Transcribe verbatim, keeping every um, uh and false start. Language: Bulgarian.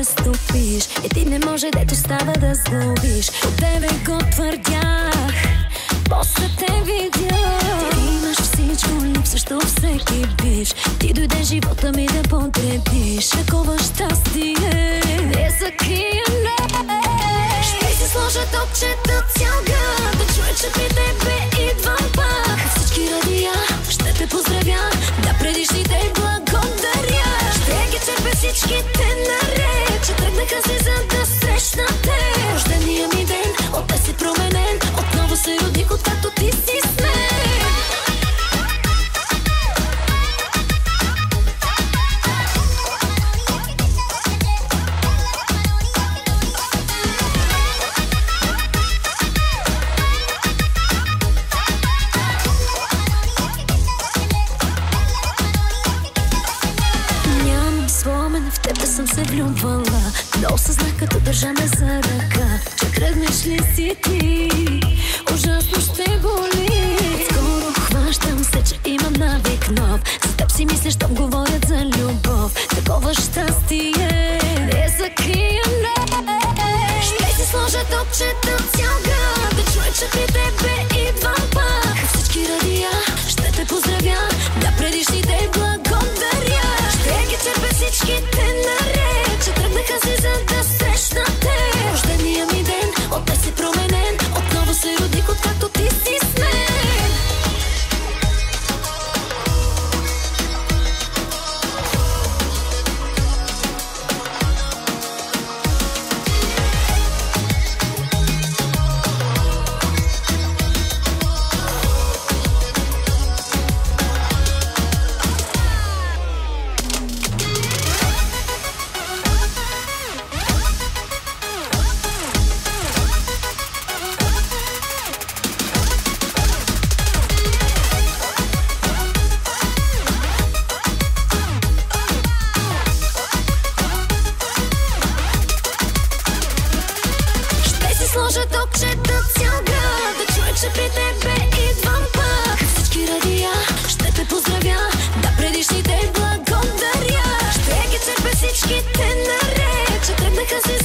стопиш. И ти не може дето става да сглобиш. От тебе го твърдях, после те видях. Ти имаш всичко, липсващо всеки биш. Ти дойде живота ми да потребиш. Такова щастие не закрия, не. Ще си сложа топчета цял град, да чуя, че при тебе идвам пак. Всички радия ще те поздравя, да предишните благодаря. Ще ги черпя всичките наред, че тръгнаха си за да срещна те. Рождения ми ден, от те си променен, отново се родих, откакто ти си с мен. В тебе съм се влюбвала, но осъзнах като държа ме за ръка, че тръгнеш ли си ти, ужасно ще боли. Скоро хващам се, че имам навик нов. За теб си мисля, щом говорят за любов. Такова щастие не закрия, не. Ще си сложа топчета цял град, да чуя, че при тебе идвам пак. Всички радия ще те поздравя, да предишните благодаря. Ще ги черпя всичките наред, че тръгнаха си за да срещна те. Рождения ми ден, от те си променен, отново се родих, откакто ти си с мен. Сложа топчета цял град, да чуя, че при тебе идвам пак. Всички радия ще те поздравя, да предишните благодаря. Ще ги черпя всичките наред, че тръгнаха си